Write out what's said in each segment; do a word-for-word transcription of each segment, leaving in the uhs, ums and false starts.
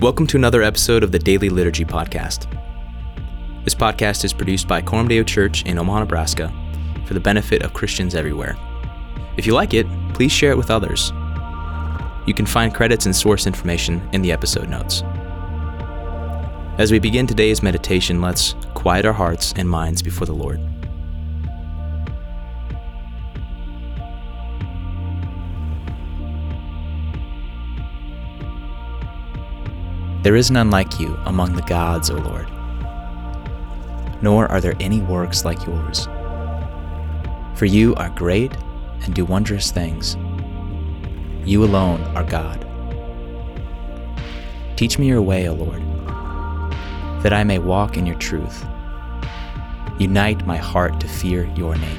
Welcome to another episode of the Daily Liturgy Podcast. This podcast is produced by Coram Deo Church in Omaha, Nebraska, for the benefit of Christians everywhere. If you like it, please share it with others. You can find credits and source information in the episode notes. As we begin today's meditation, let's quiet our hearts and minds before the Lord. There is none like you among the gods, O Lord, nor are there any works like yours. For you are great and do wondrous things. You alone are God. Teach me your way, O Lord, that I may walk in your truth. Unite my heart to fear your name.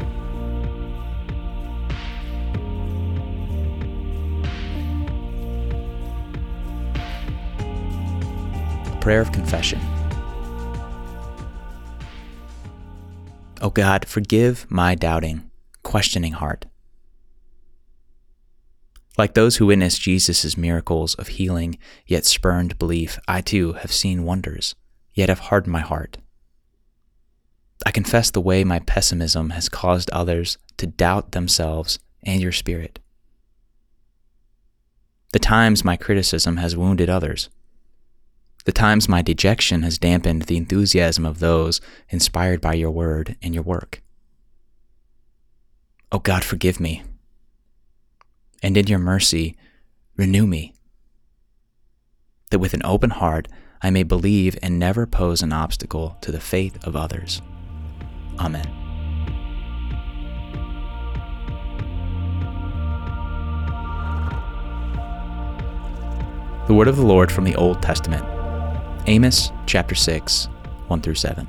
Prayer of Confession. O God, forgive my doubting, questioning heart. Like those who witnessed Jesus' miracles of healing, yet spurned belief, I too have seen wonders, yet have hardened my heart. I confess the way my pessimism has caused others to doubt themselves and your Spirit. The times my criticism has wounded others. The times my dejection has dampened the enthusiasm of those inspired by your word and your work. O God, forgive me, and in your mercy, renew me, that with an open heart I may believe and never pose an obstacle to the faith of others. Amen. The word of the Lord from the Old Testament. Amos chapter six, one through seven.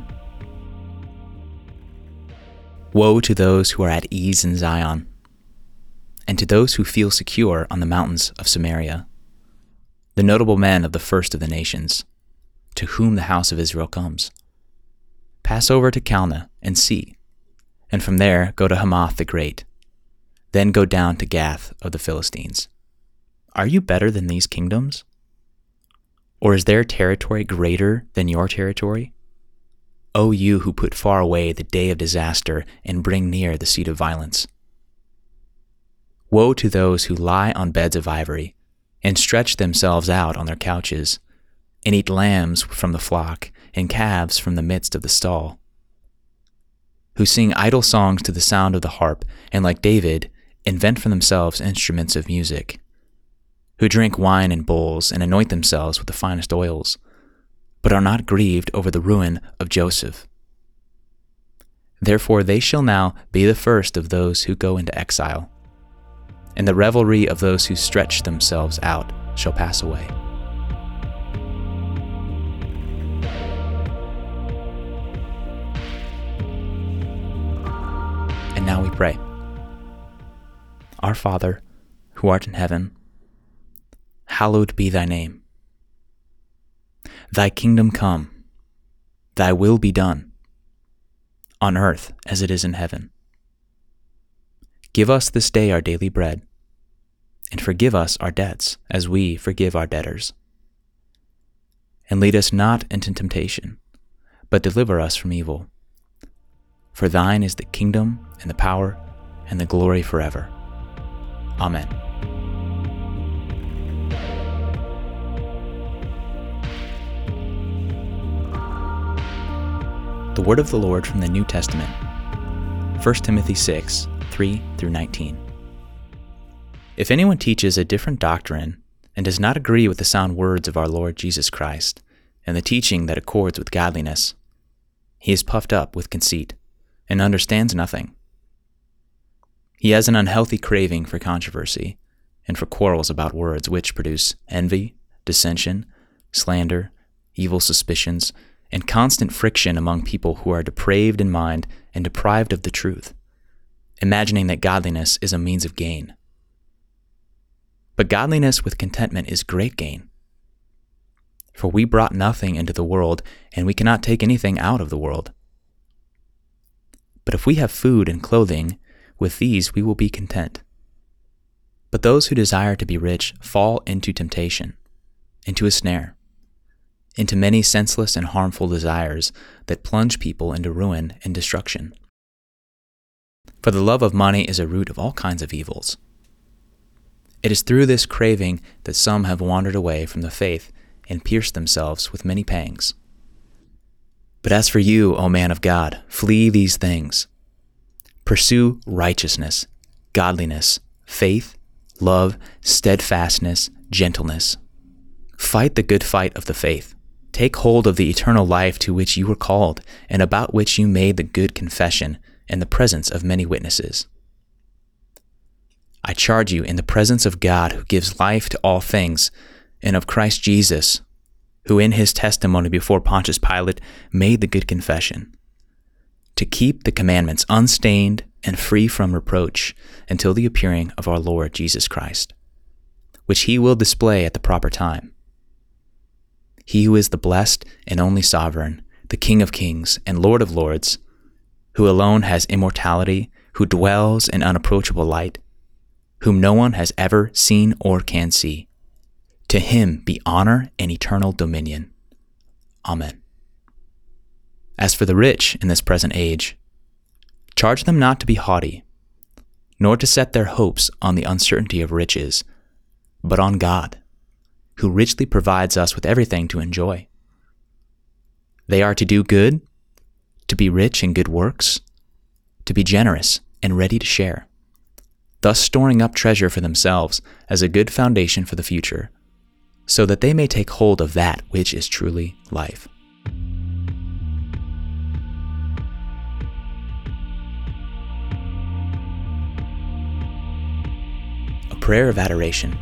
Woe to those who are at ease in Zion, and to those who feel secure on the mountains of Samaria, the notable men of the first of the nations, to whom the house of Israel comes. Pass over to Calneh and see, and from there go to Hamath the Great, then go down to Gath of the Philistines. Are you better than these kingdoms? Or is their territory greater than your territory? O you who put far away the day of disaster and bring near the seat of violence. Woe to those who lie on beds of ivory and stretch themselves out on their couches and eat lambs from the flock and calves from the midst of the stall, who sing idle songs to the sound of the harp and, like David, invent for themselves instruments of music, who drink wine in bowls and anoint themselves with the finest oils, but are not grieved over the ruin of Joseph. Therefore they shall now be the first of those who go into exile, and the revelry of those who stretch themselves out shall pass away. And now we pray. Our Father, who art in heaven, hallowed be thy name. Thy kingdom come, thy will be done, on earth as it is in heaven. Give us this day our daily bread, and forgive us our debts as we forgive our debtors. And lead us not into temptation, but deliver us from evil. For thine is the kingdom and the power and the glory forever. Amen. The word of the Lord from the New Testament, First Timothy six, three through nineteen. If anyone teaches a different doctrine and does not agree with the sound words of our Lord Jesus Christ and the teaching that accords with godliness, he is puffed up with conceit and understands nothing. He has an unhealthy craving for controversy and for quarrels about words which produce envy, dissension, slander, evil suspicions, and constant friction among people who are depraved in mind and deprived of the truth, imagining that godliness is a means of gain. But godliness with contentment is great gain. For we brought nothing into the world, and we cannot take anything out of the world. But if we have food and clothing, with these we will be content. But those who desire to be rich fall into temptation, into a snare, into many senseless and harmful desires that plunge people into ruin and destruction. For the love of money is a root of all kinds of evils. It is through this craving that some have wandered away from the faith and pierced themselves with many pangs. But as for you, O man of God, flee these things. Pursue righteousness, godliness, faith, love, steadfastness, gentleness. Fight the good fight of the faith. Take hold of the eternal life to which you were called, and about which you made the good confession in the presence of many witnesses. I charge you in the presence of God, who gives life to all things, and of Christ Jesus, who in his testimony before Pontius Pilate made the good confession, to keep the commandments unstained and free from reproach until the appearing of our Lord Jesus Christ, which he will display at the proper time. He who is the blessed and only sovereign, the King of kings and Lord of lords, who alone has immortality, who dwells in unapproachable light, whom no one has ever seen or can see. To him be honor and eternal dominion. Amen. As for the rich in this present age, charge them not to be haughty, nor to set their hopes on the uncertainty of riches, but on God, who richly provides us with everything to enjoy. They are to do good, to be rich in good works, to be generous and ready to share, thus storing up treasure for themselves as a good foundation for the future, so that they may take hold of that which is truly life. A prayer of adoration.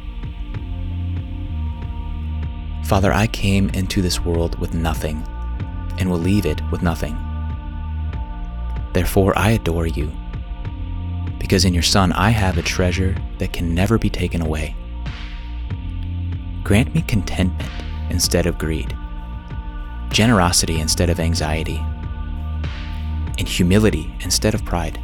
Father, I came into this world with nothing, and will leave it with nothing. Therefore, I adore you, because in your Son I have a treasure that can never be taken away. Grant me contentment instead of greed, generosity instead of anxiety, and humility instead of pride.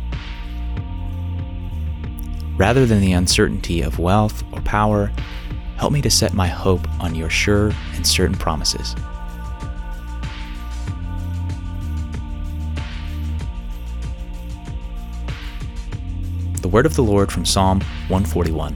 Rather than the uncertainty of wealth or power, help me to set my hope on your sure and certain promises. The word of the Lord from Psalm one forty-one.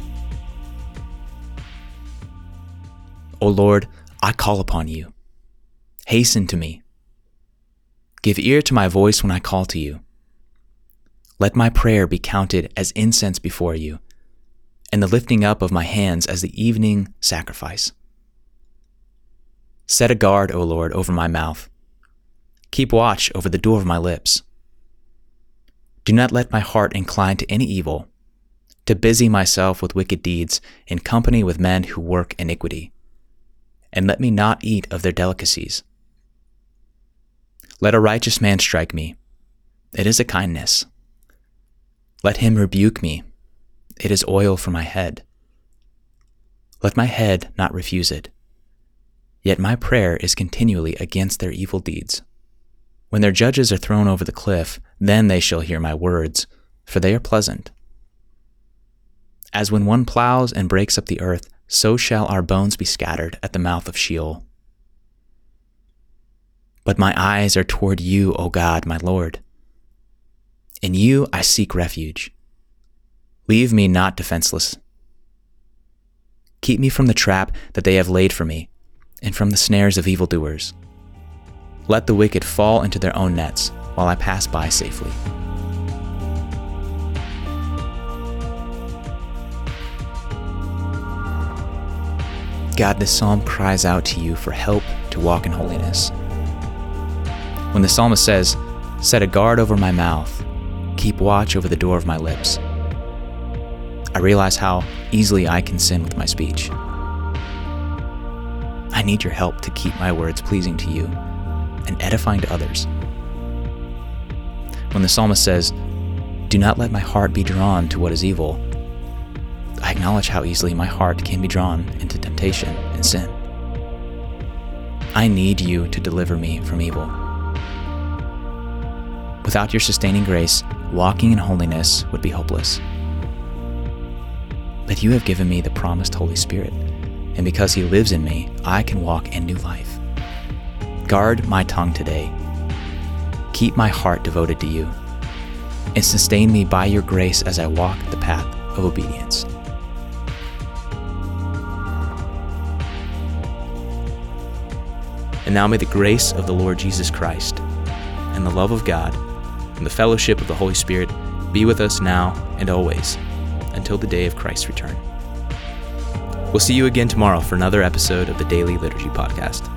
O Lord, I call upon you. Hasten to me. Give ear to my voice when I call to you. Let my prayer be counted as incense before you, and the lifting up of my hands as the evening sacrifice. Set a guard, O Lord, over my mouth. Keep watch over the door of my lips. Do not let my heart incline to any evil, to busy myself with wicked deeds in company with men who work iniquity, and let me not eat of their delicacies. Let a righteous man strike me. It is a kindness. Let him rebuke me. It is oil for my head. Let my head not refuse it. Yet my prayer is continually against their evil deeds. When their judges are thrown over the cliff, then they shall hear my words, for they are pleasant. As when one plows and breaks up the earth, so shall our bones be scattered at the mouth of Sheol. But my eyes are toward you, O God, my Lord. In you I seek refuge. Leave me not defenseless. Keep me from the trap that they have laid for me, and from the snares of evildoers. Let the wicked fall into their own nets, while I pass by safely. God, this psalm cries out to you for help to walk in holiness. When the psalmist says, "Set a guard over my mouth, keep watch over the door of my lips," I realize how easily I can sin with my speech. I need your help to keep my words pleasing to you and edifying to others. When the psalmist says, "Do not let my heart be drawn to what is evil," I acknowledge how easily my heart can be drawn into temptation and sin. I need you to deliver me from evil. Without your sustaining grace, walking in holiness would be hopeless. But you have given me the promised Holy Spirit, and because he lives in me, I can walk in new life. Guard my tongue today. Keep my heart devoted to you, and sustain me by your grace as I walk the path of obedience. And now may the grace of the Lord Jesus Christ, and the love of God, and the fellowship of the Holy Spirit be with us now and always, until the day of Christ's return. We'll see you again tomorrow for another episode of the Daily Liturgy Podcast.